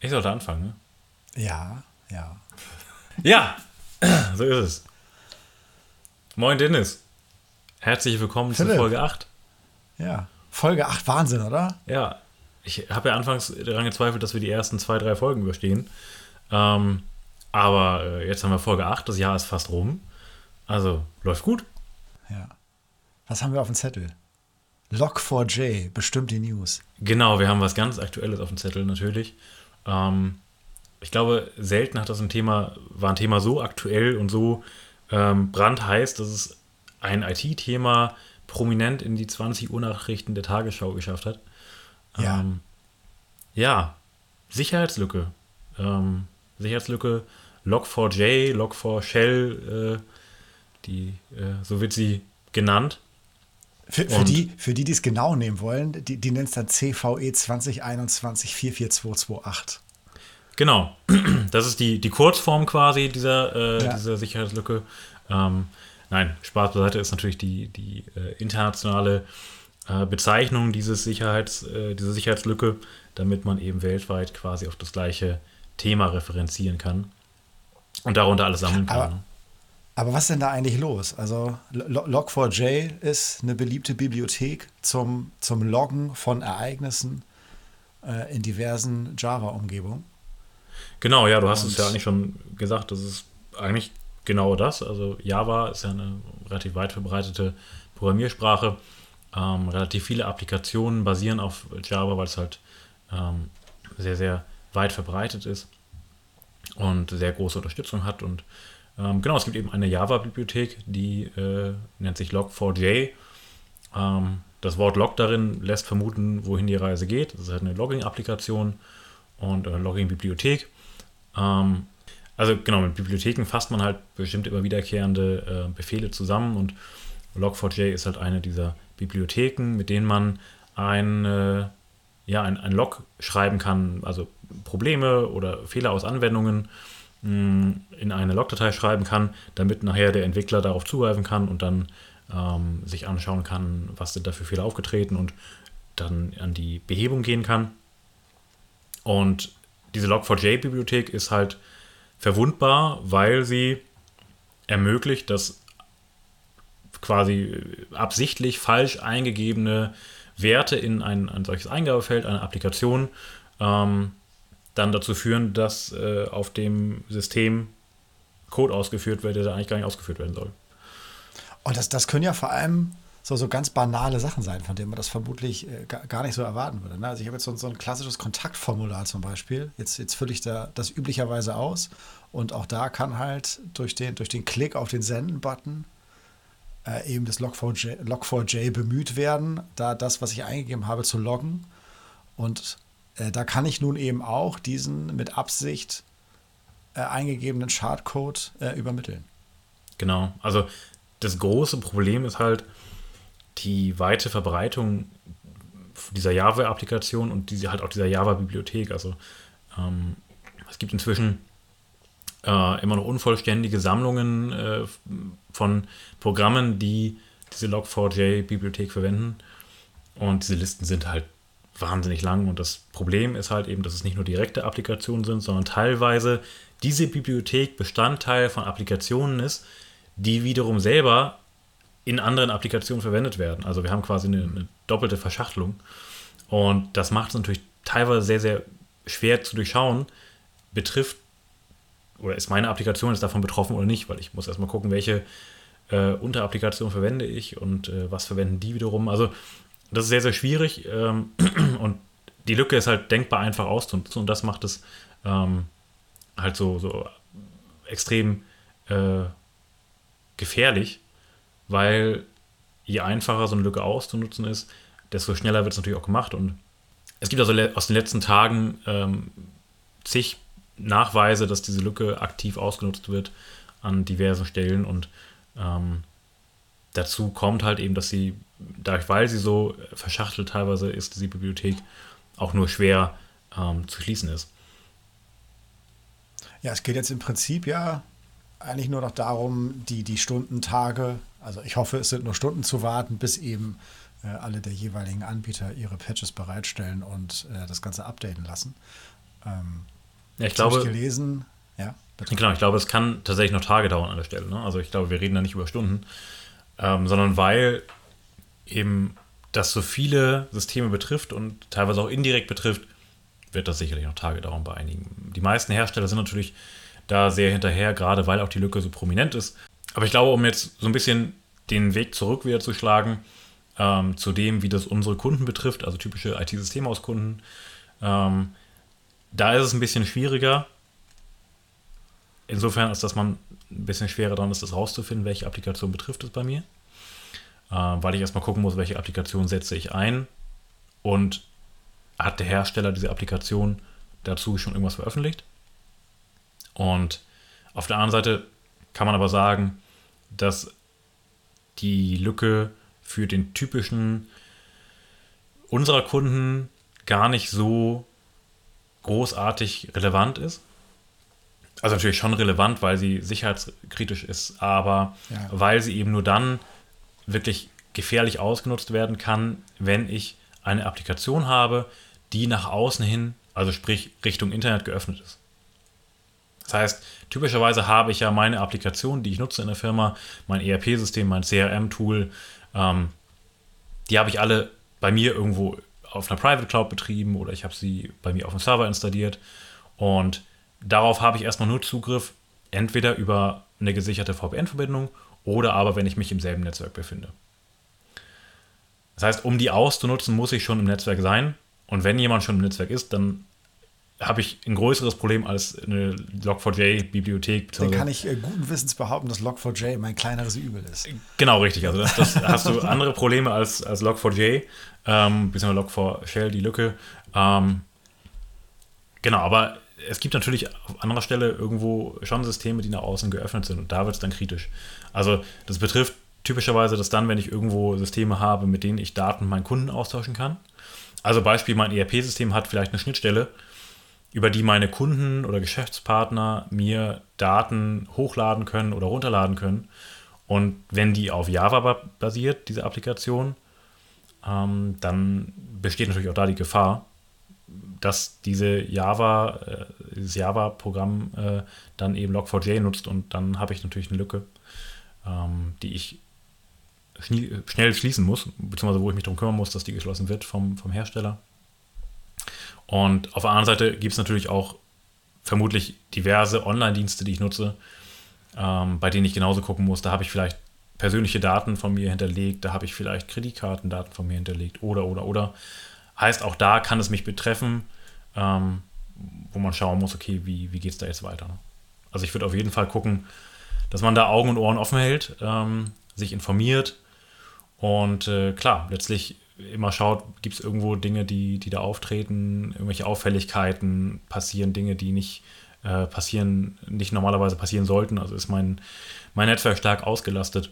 Ich sollte anfangen, ne? Ja, ja. Ja, so ist es. Moin Dennis. Herzlich willkommen zu Philipp, Folge 8. ja. Folge 8, Wahnsinn, oder? Ja, ich habe ja anfangs daran gezweifelt, dass wir die ersten 2, 3 Folgen überstehen. Ähm, aber jetzt haben wir Folge 8, das Jahr ist fast rum. Also, läuft gut. Ja. Was haben wir auf dem Zettel? Log4j, bestimmt die News. Genau, wir haben was ganz Aktuelles auf dem Zettel natürlich. Ich glaube, selten war ein Thema so aktuell und so brandheiß, dass es ein IT-Thema prominent in die 20 Uhr Nachrichten der Tagesschau geschafft hat. Ja. Ja, Sicherheitslücke. Sicherheitslücke Log4j, Log4Shell, so wird sie genannt. Für die es genau nehmen wollen, die nennen es dann CVE 2021 44228. Genau, das ist die Kurzform quasi Ja. dieser Sicherheitslücke. Nein, Spaß beiseite, ist natürlich die internationale Bezeichnung dieser Sicherheitslücke, damit man eben weltweit quasi auf das gleiche Thema referenzieren kann und darunter alles sammeln kann. Aber, aber was ist denn da eigentlich los? Also Log4j ist eine beliebte Bibliothek zum Loggen von Ereignissen in diversen Java-Umgebungen. Genau, ja, du hast es ja Und eigentlich schon gesagt, das ist eigentlich genau das. Also Java ist ja eine relativ weit verbreitete Programmiersprache. Relativ viele Applikationen basieren auf Java, weil es halt sehr, sehr weit verbreitet ist und sehr große Unterstützung hat. Und genau, es gibt eben eine Java-Bibliothek, die nennt sich Log4j. Das Wort Log darin lässt vermuten, wohin die Reise geht. Das ist halt eine Logging-Applikation und Logging-Bibliothek. Also genau, mit Bibliotheken fasst man halt bestimmt immer wiederkehrende Befehle zusammen und Log4j ist halt eine dieser Bibliotheken, mit denen man ein Log schreiben kann, also Probleme oder Fehler aus Anwendungen in eine Logdatei schreiben kann, damit nachher der Entwickler darauf zugreifen kann und dann sich anschauen kann, was sind da für Fehler aufgetreten und dann an die Behebung gehen kann. Und diese Log4j-Bibliothek ist halt verwundbar, weil sie ermöglicht, dass quasi absichtlich falsch eingegebene Werte in ein solches Eingabefeld, eine Applikation, dann dazu führen, dass auf dem System Code ausgeführt wird, der da eigentlich gar nicht ausgeführt werden soll. das können ja vor allem so ganz banale Sachen sein, von denen man das vermutlich gar nicht so erwarten würde. Ne? Also ich habe jetzt so ein klassisches Kontaktformular zum Beispiel. Jetzt fülle ich da das üblicherweise aus und auch da kann halt durch den Klick auf den Senden-Button eben das Log4j bemüht werden, da das, was ich eingegeben habe, zu loggen. Und da kann ich nun eben auch diesen mit Absicht eingegebenen Schadcode übermitteln. Genau, also das große Problem ist halt die weite Verbreitung dieser Java-Applikation und halt auch dieser Java-Bibliothek. Also es gibt inzwischen immer noch unvollständige Sammlungen von Programmen, die diese Log4j-Bibliothek verwenden. Und diese Listen sind halt wahnsinnig lang. Und das Problem ist halt eben, dass es nicht nur direkte Applikationen sind, sondern teilweise diese Bibliothek Bestandteil von Applikationen ist, die wiederum selber in anderen Applikationen verwendet werden. Also wir haben quasi eine doppelte Verschachtelung. Und das macht es natürlich teilweise sehr, sehr schwer zu durchschauen, betrifft oder ist meine Applikation jetzt davon betroffen oder nicht, weil ich muss erstmal gucken, welche Unterapplikation verwende ich und was verwenden die wiederum. Also das ist sehr, sehr schwierig und die Lücke ist halt denkbar einfach auszunutzen und das macht es halt so extrem gefährlich, weil je einfacher so eine Lücke auszunutzen ist, desto schneller wird es natürlich auch gemacht und es gibt also aus den letzten Tagen zig Nachweise, dass diese Lücke aktiv ausgenutzt wird an diversen Stellen und dazu kommt halt eben, dass sie, weil sie so verschachtelt teilweise ist, diese Bibliothek auch nur schwer zu schließen ist. Ja, es geht jetzt im Prinzip ja eigentlich nur noch darum, die Stunden, Tage, also ich hoffe, es sind nur Stunden zu warten, bis eben alle der jeweiligen Anbieter ihre Patches bereitstellen und das Ganze updaten lassen. Ja, ich Jetzt habe glaube, ich gelesen, ja, bitte. genau, ich glaube, es kann tatsächlich noch Tage dauern an der Stelle. Ne? Also ich glaube, wir reden da nicht über Stunden, sondern weil eben das so viele Systeme betrifft und teilweise auch indirekt betrifft, wird das sicherlich noch Tage dauern bei einigen. Die meisten Hersteller sind natürlich da sehr hinterher, gerade weil auch die Lücke so prominent ist. Aber ich glaube, um jetzt so ein bisschen den Weg zurück wieder zu schlagen, zu dem, wie das unsere Kunden betrifft, also typische IT-Systemhauskunden, da ist es ein bisschen schwieriger. Insofern ist, dass man ein bisschen schwerer dran ist, das rauszufinden, welche Applikation betrifft es bei mir. Weil ich erstmal gucken muss, welche Applikation setze ich ein und hat der Hersteller diese Applikation dazu schon irgendwas veröffentlicht. Und auf der anderen Seite kann man aber sagen, dass die Lücke für den typischen unserer Kunden gar nicht so großartig relevant ist. Also natürlich schon relevant, weil sie sicherheitskritisch ist, aber Ja. weil sie eben nur dann wirklich gefährlich ausgenutzt werden kann, wenn ich eine Applikation habe, die nach außen hin, also sprich Richtung Internet geöffnet ist. Das heißt, typischerweise habe ich ja meine Applikation, die ich nutze in der Firma, mein ERP-System, mein CRM-Tool, die habe ich alle bei mir irgendwo auf einer Private Cloud betrieben oder ich habe sie bei mir auf dem Server installiert und darauf habe ich erstmal nur Zugriff, entweder über eine gesicherte VPN-Verbindung oder aber, wenn ich mich im selben Netzwerk befinde. Das heißt, um die auszunutzen, muss ich schon im Netzwerk sein. Und wenn jemand schon im Netzwerk ist, dann habe ich ein größeres Problem als eine Log4j-Bibliothek. Dann kann ich guten Wissens behaupten, dass Log4j mein kleineres Übel ist. Genau, richtig. Also das hast du andere Probleme als Log4j, beziehungsweise Log4Shell, die Lücke. Genau, aber es gibt natürlich auf anderer Stelle irgendwo schon Systeme, die nach außen geöffnet sind und da wird es dann kritisch. Also das betrifft typischerweise das dann, wenn ich irgendwo Systeme habe, mit denen ich Daten meinen Kunden austauschen kann. Also Beispiel, mein ERP-System hat vielleicht eine Schnittstelle, über die meine Kunden oder Geschäftspartner mir Daten hochladen können oder runterladen können. Und wenn die auf Java basiert, diese Applikation, dann besteht natürlich auch da die Gefahr, dass dieses Java-Programm dann eben Log4j nutzt und dann habe ich natürlich eine Lücke, die ich schnell schließen muss, beziehungsweise wo ich mich darum kümmern muss, dass die geschlossen wird vom Hersteller. Und auf der anderen Seite gibt es natürlich auch vermutlich diverse Online-Dienste, die ich nutze, bei denen ich genauso gucken muss. Da habe ich vielleicht persönliche Daten von mir hinterlegt, da habe ich vielleicht Kreditkartendaten von mir hinterlegt oder. Heißt, auch da kann es mich betreffen, wo man schauen muss, okay, wie geht es da jetzt weiter. Ne? Also ich würde auf jeden Fall gucken, dass man da Augen und Ohren offen hält, sich informiert und klar, letztlich immer schaut, gibt es irgendwo Dinge, die da auftreten, irgendwelche Auffälligkeiten, passieren Dinge, die nicht normalerweise passieren sollten. Also ist mein Netzwerk stark ausgelastet.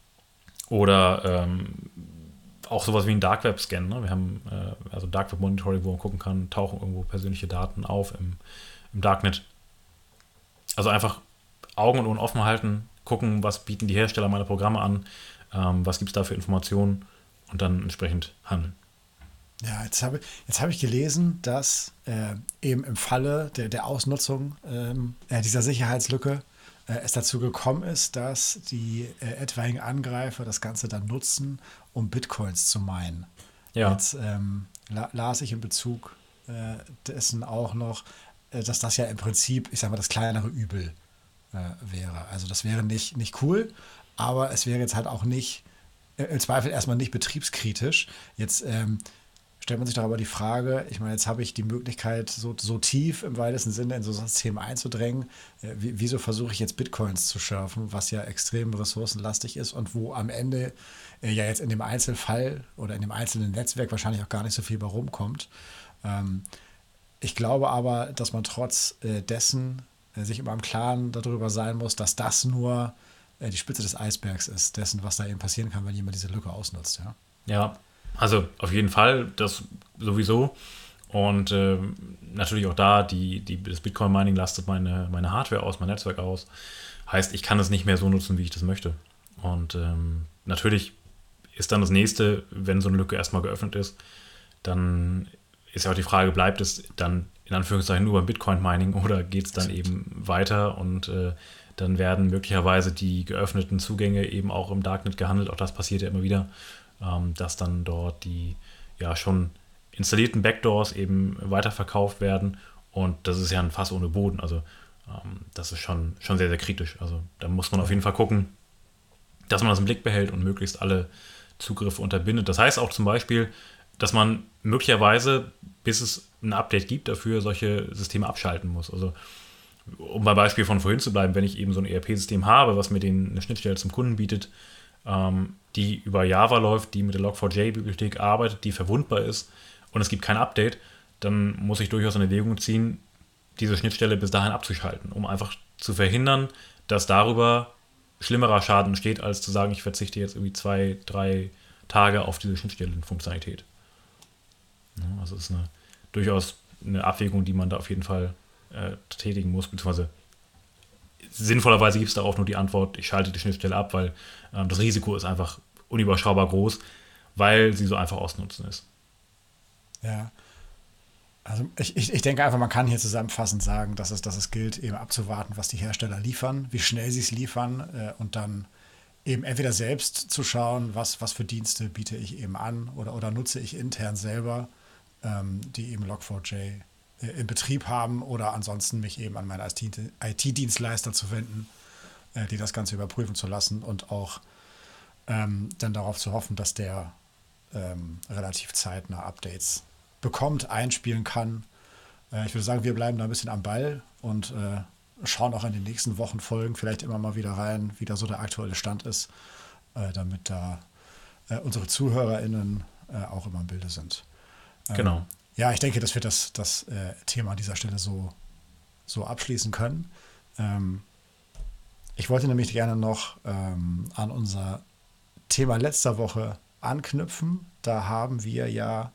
Oder auch sowas wie ein Dark Web Scan. Ne? Wir haben also Dark Web Monitoring, wo man gucken kann, tauchen irgendwo persönliche Daten auf im Darknet. Also einfach Augen und Ohren offen halten, gucken, was bieten die Hersteller meiner Programme an, was gibt es da für Informationen und dann entsprechend handeln. Ja, jetzt hab ich gelesen, dass eben im Falle der Ausnutzung dieser Sicherheitslücke es dazu gekommen ist, dass die etwaigen Angreifer das Ganze dann nutzen, um Bitcoins zu meinen. Ja. Jetzt las ich in Bezug dessen auch noch, dass das ja im Prinzip, ich sag mal, das kleinere Übel wäre. Also das wäre nicht cool, aber es wäre jetzt halt auch nicht, im Zweifel erstmal nicht betriebskritisch. Jetzt stellt man sich doch aber die Frage, ich meine, jetzt habe ich die Möglichkeit, so tief im weitesten Sinne in so ein System einzudrängen. Wieso versuche ich jetzt Bitcoins zu schürfen, was ja extrem ressourcenlastig ist und wo am Ende ja jetzt in dem Einzelfall oder in dem einzelnen Netzwerk wahrscheinlich auch gar nicht so viel bei rumkommt. Ich glaube aber, dass man trotz dessen sich immer im Klaren darüber sein muss, dass das nur die Spitze des Eisbergs ist, dessen, was da eben passieren kann, wenn jemand diese Lücke ausnutzt. Ja, Ja, also auf jeden Fall, das sowieso. Und natürlich auch da, das Bitcoin-Mining lastet meine Hardware aus, mein Netzwerk aus. Heißt, ich kann es nicht mehr so nutzen, wie ich das möchte. Und natürlich ist dann das nächste, wenn so eine Lücke erstmal geöffnet ist, dann ist ja auch die Frage, bleibt es dann in in Anführungszeichen nur beim Bitcoin-Mining oder geht es dann eben weiter und dann werden möglicherweise die geöffneten Zugänge eben auch im Darknet gehandelt. Auch das passiert ja immer wieder, dass dann dort die ja schon installierten Backdoors eben weiterverkauft werden und das ist ja ein Fass ohne Boden. Also das ist schon sehr, sehr kritisch. Also da muss man auf jeden Fall gucken, dass man das im Blick behält und möglichst alle Zugriffe unterbindet. Das heißt auch zum Beispiel, dass man möglicherweise, bis es ein Update gibt, dafür solche Systeme abschalten muss. Also um beim Beispiel von vorhin zu bleiben, wenn ich eben so ein ERP-System habe, was mir eine Schnittstelle zum Kunden bietet, die über Java läuft, die mit der Log4j-Bibliothek arbeitet, die verwundbar ist und es gibt kein Update, dann muss ich durchaus in Erwägung ziehen, diese Schnittstelle bis dahin abzuschalten, um einfach zu verhindern, dass darüber schlimmerer Schaden entsteht, als zu sagen, ich verzichte jetzt irgendwie 2-3 Tage auf diese Schnittstellenfunktionalität. Ja, also es ist durchaus eine Abwägung, die man da auf jeden Fall tätigen muss, beziehungsweise sinnvollerweise gibt es darauf nur die Antwort, ich schalte die Schnittstelle ab, weil das Risiko ist einfach unüberschaubar groß, weil sie so einfach auszunutzen ist. Ja. Also ich denke einfach, man kann hier zusammenfassend sagen, dass es gilt, eben abzuwarten, was die Hersteller liefern, wie schnell sie es liefern und dann eben entweder selbst zu schauen, was für Dienste biete ich eben an oder nutze ich intern selber, die eben Log4j in Betrieb haben oder ansonsten mich eben an meine IT-Dienstleister zu wenden, die das Ganze überprüfen zu lassen und auch dann darauf zu hoffen, dass der relativ zeitnah Updates bekommt, einspielen kann. Ich würde sagen, wir bleiben da ein bisschen am Ball und schauen auch in den nächsten Wochen Folgen vielleicht immer mal wieder rein, wie da so der aktuelle Stand ist, damit da unsere ZuhörerInnen auch immer im Bilde sind. Genau. Ja, ich denke, dass wir das Thema an dieser Stelle so abschließen können. Ich wollte nämlich gerne noch an unser Thema letzter Woche anknüpfen. Da haben wir ja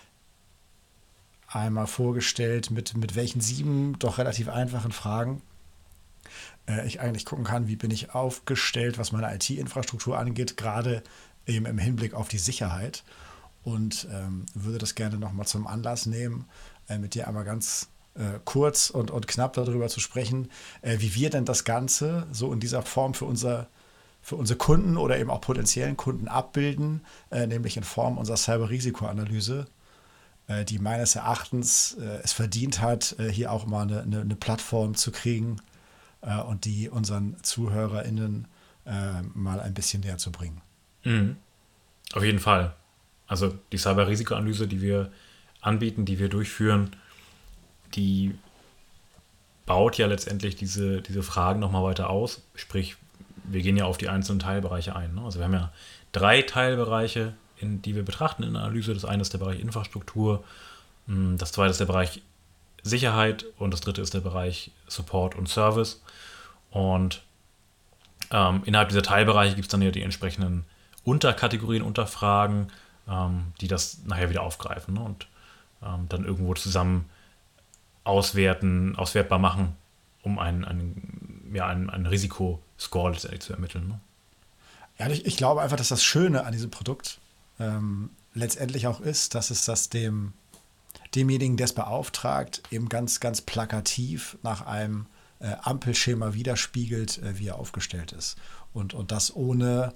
einmal vorgestellt, mit welchen 7 doch relativ einfachen Fragen ich eigentlich gucken kann, wie bin ich aufgestellt, was meine IT-Infrastruktur angeht, gerade eben im Hinblick auf die Sicherheit. Und würde das gerne nochmal zum Anlass nehmen, mit dir einmal ganz kurz und knapp darüber zu sprechen, wie wir denn das Ganze so in dieser Form für unsere Kunden oder eben auch potenziellen Kunden abbilden, nämlich in Form unserer Cyber-Risikoanalyse, die meines Erachtens es verdient hat, hier auch mal eine Plattform zu kriegen und die unseren ZuhörerInnen mal ein bisschen näher zu bringen. Mhm. Auf jeden Fall. Also die Cyber-Risikoanalyse, die wir anbieten, die wir durchführen, die baut ja letztendlich diese Fragen nochmal weiter aus. Sprich, wir gehen ja auf die einzelnen Teilbereiche ein. Ne? Also wir haben ja 3 Teilbereiche, die wir betrachten in der Analyse. Das eine ist der Bereich Infrastruktur, das zweite ist der Bereich Sicherheit und das dritte ist der Bereich Support und Service. Und innerhalb dieser Teilbereiche gibt es dann ja die entsprechenden Unterkategorien, Unterfragen, die das nachher wieder aufgreifen, ne? Und dann irgendwo zusammen auswertbar machen, um einen Risikoscore letztendlich zu ermitteln. Ne? Ja, ich glaube einfach, dass das Schöne an diesem Produkt letztendlich auch ist, dass es das demjenigen, der es beauftragt, eben ganz, ganz plakativ nach einem Ampelschema widerspiegelt, wie er aufgestellt ist. Und das ohne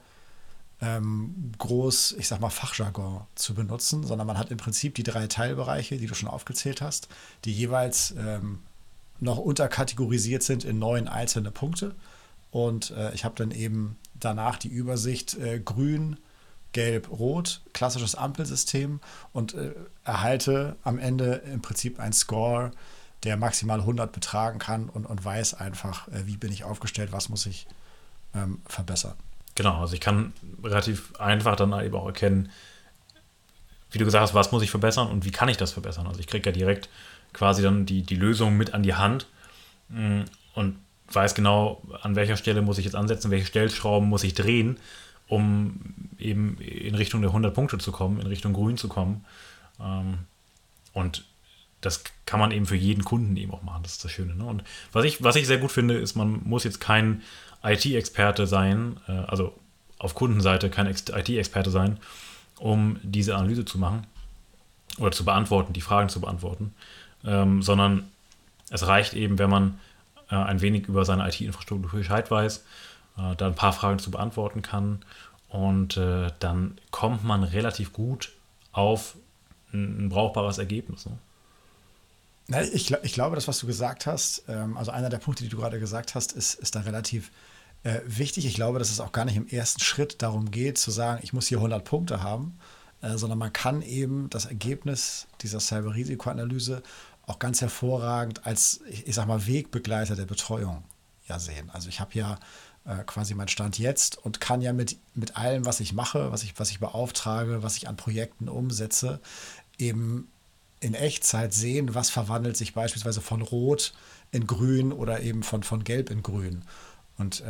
groß, ich sag mal, Fachjargon zu benutzen, sondern man hat im Prinzip die 3 Teilbereiche, die du schon aufgezählt hast, die jeweils noch unterkategorisiert sind in 9 einzelne Punkte. Und ich habe dann eben danach die Übersicht grün, gelb, rot, klassisches Ampelsystem und erhalte am Ende im Prinzip einen Score, der maximal 100 betragen kann und weiß einfach, wie bin ich aufgestellt, was muss ich verbessern. Genau, also ich kann relativ einfach dann eben auch erkennen, wie du gesagt hast, was muss ich verbessern und wie kann ich das verbessern. Also ich kriege ja direkt quasi dann die Lösung mit an die Hand und weiß genau, an welcher Stelle muss ich jetzt ansetzen, welche Stellschrauben muss ich drehen, um eben in Richtung der 100 Punkte zu kommen, in Richtung Grün zu kommen. Und das kann man eben für jeden Kunden eben auch machen, das ist das Schöne. Ne? Und was ich sehr gut finde, ist, man muss jetzt kein IT-Experte sein, also auf Kundenseite kein IT-Experte sein, um diese Analyse zu machen oder zu beantworten, die Fragen zu beantworten. sondern es reicht eben, wenn man ein wenig über seine IT-Infrastruktur Bescheid weiß, da ein paar Fragen zu beantworten kann und dann kommt man relativ gut auf ein brauchbares Ergebnis. Ne? Na, ich glaube, das, was du gesagt hast, also einer der Punkte, die du gerade gesagt hast, ist da relativ wichtig. Ich glaube, dass es auch gar nicht im ersten Schritt darum geht, zu sagen, ich muss hier 100 Punkte haben, sondern man kann eben das Ergebnis dieser Cyber-Risikoanalyse auch ganz hervorragend als, ich sag mal, Wegbegleiter der Betreuung ja sehen. Also ich habe ja quasi meinen Stand jetzt und kann ja mit allem, was ich mache, was ich beauftrage, was ich an Projekten umsetze, eben in Echtzeit sehen, was verwandelt sich beispielsweise von Rot in Grün oder eben von Gelb in Grün. Und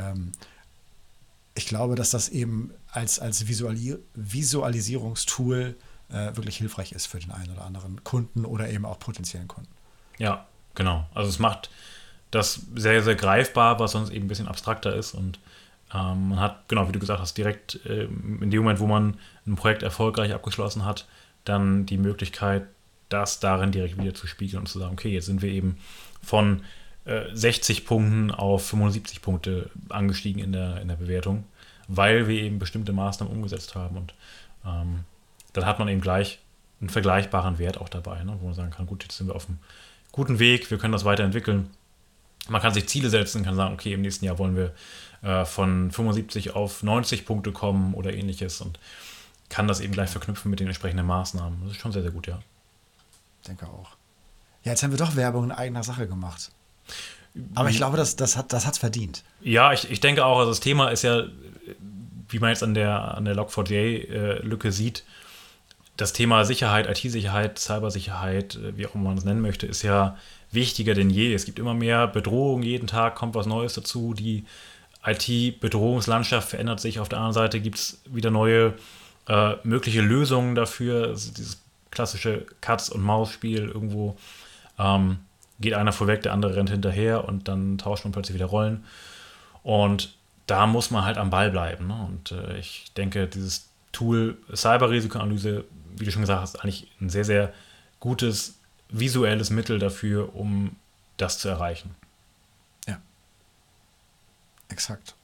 ich glaube, dass das eben als Visualisierungstool wirklich hilfreich ist für den einen oder anderen Kunden oder eben auch potenziellen Kunden. Ja, genau. Also es macht das sehr, sehr greifbar, was sonst eben ein bisschen abstrakter ist. Und man hat, genau wie du gesagt hast, direkt in dem Moment, wo man ein Projekt erfolgreich abgeschlossen hat, dann die Möglichkeit, das darin direkt wieder zu spiegeln und zu sagen, okay, jetzt sind wir eben von 60 Punkten auf 75 Punkte angestiegen in der Bewertung, weil wir eben bestimmte Maßnahmen umgesetzt haben. Und dann hat man eben gleich einen vergleichbaren Wert auch dabei, ne, wo man sagen kann, gut, jetzt sind wir auf einem guten Weg, wir können das weiterentwickeln. Man kann sich Ziele setzen, kann sagen, okay, im nächsten Jahr wollen wir von 75 auf 90 Punkte kommen oder ähnliches und kann das eben gleich verknüpfen mit den entsprechenden Maßnahmen. Das ist schon sehr, sehr gut, ja. Ich denke auch. Ja, jetzt haben wir doch Werbung in eigener Sache gemacht. Aber ich glaube, das hat's verdient. Ja, ich denke auch, also das Thema ist ja, wie man jetzt an der Log4j-Lücke sieht, das Thema Sicherheit, IT-Sicherheit, Cybersicherheit, wie auch immer man es nennen möchte, ist ja wichtiger denn je. Es gibt immer mehr Bedrohungen, jeden Tag kommt was Neues dazu. Die IT-Bedrohungslandschaft verändert sich. Auf der anderen Seite gibt es wieder neue mögliche Lösungen dafür. Also dieses klassische Katz-und-Maus-Spiel irgendwo geht einer vorweg, der andere rennt hinterher und dann tauscht man plötzlich wieder Rollen. Und da muss man halt am Ball bleiben. Ne? Und ich denke, dieses Tool Cyber-Risikoanalyse, wie du schon gesagt hast, eigentlich ein sehr, sehr gutes visuelles Mittel dafür, um das zu erreichen. Ja, exakt.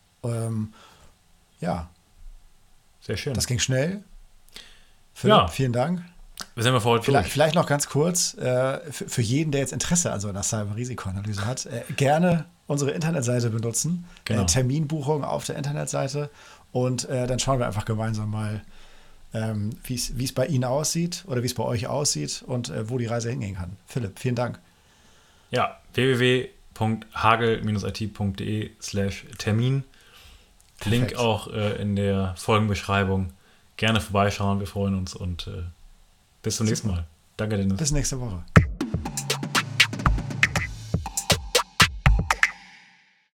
Ja. Sehr schön. Das ging schnell. Philipp, ja. Vielen Dank. Wir sind vor heute vielleicht noch ganz kurz, für jeden, der jetzt Interesse an so einer Cyber-Risikoanalyse hat, gerne unsere Internetseite benutzen, genau. Terminbuchung auf der Internetseite und dann schauen wir einfach gemeinsam mal, wie es bei Ihnen aussieht oder wie es bei euch aussieht und wo die Reise hingehen kann. Philipp, vielen Dank. Ja, www.hagel-it.de/Termin. Link auch in der Folgenbeschreibung. Gerne vorbeischauen, wir freuen uns und bis zum nächsten Mal. Danke, Dennis. Bis nächste Woche.